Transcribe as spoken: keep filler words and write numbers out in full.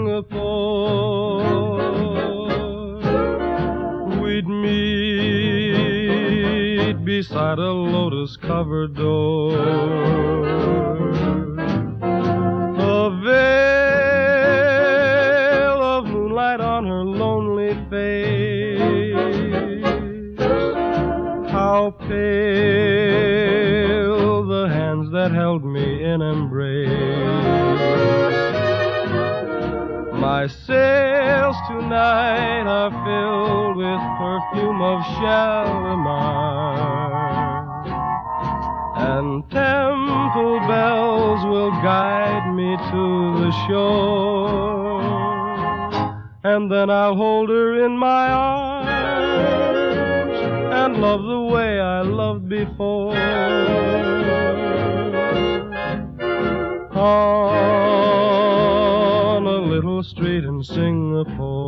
Singapore. We'd meet beside a lotus-covered door. A veil of moonlight on her lonely face. How pale the hands that held me in embrace. My sails tonight are filled with perfume of Shalimar, and temple bells will guide me to the shore, and then I'll hold her in my arms and love the way I loved before. On a little street in Singapore.